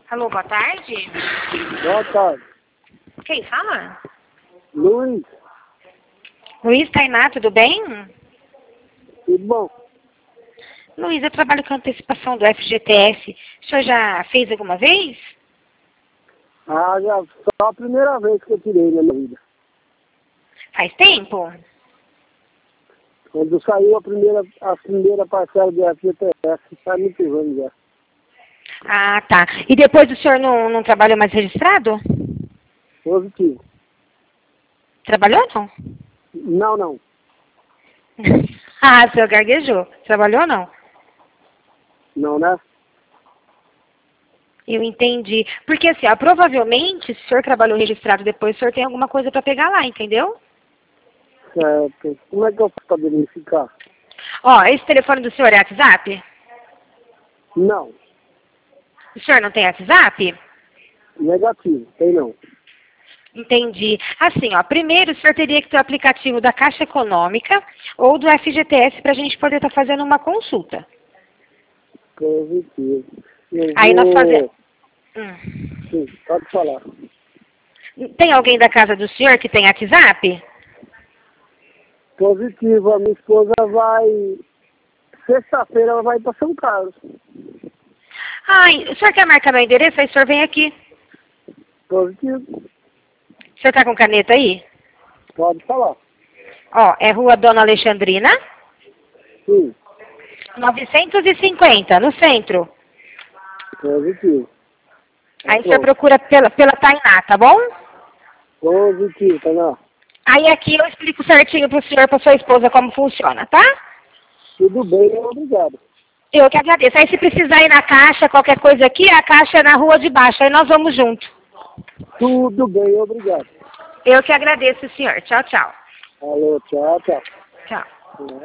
Alô, boa tarde. Boa tarde. Quem fala? Luiz, Luiz Tainá, tudo bem? tudo bom? Luiz, eu trabalho com antecipação do FGTS. O senhor já fez alguma vez? Ah, já só a primeira vez que eu tirei na minha vida. Faz tempo? Quando saiu a primeira parcela do FGTS, faz muitos anos já. Ah, tá. E depois o senhor não trabalhou mais registrado? Positivo. Trabalhou não? Não. Ah, o senhor gaguejou. Trabalhou não? Não, né? Eu entendi. Porque assim, ó, provavelmente, se o senhor trabalhou registrado depois, o senhor tem alguma coisa para pegar lá, entendeu? Certo. Como é que eu faço para verificar? Ó, esse telefone do senhor é WhatsApp? Não. O senhor não tem WhatsApp? Negativo. Tem não. Entendi. Assim, ó, primeiro o senhor teria que ter o aplicativo da Caixa Econômica ou do FGTS para a gente poder estar fazendo uma consulta. Positivo. Eu Aí nós vou... fazemos... Sim, pode falar. Tem alguém da casa do senhor que tem WhatsApp? Positivo. A minha esposa vai... Sexta-feira ela vai para São Carlos. Ai, o senhor quer marcar meu endereço? Aí o senhor vem aqui. Positivo. O senhor tá com caneta aí? Pode falar. Ó, é Rua Dona Alexandrina, Sim. 950, no centro. Positivo. Aí o senhor Pronto. procura pela Tainá, tá bom? Positivo, tá lá. Aí aqui eu explico certinho pro senhor e pra sua esposa como funciona, tá? Tudo bem, obrigado. Eu que agradeço. Aí se precisar ir na caixa, qualquer coisa aqui, a caixa é na rua de baixo. Aí nós vamos junto. Tudo bem, obrigado. Eu que agradeço, senhor. Tchau, tchau. Alô, tchau. Tchau.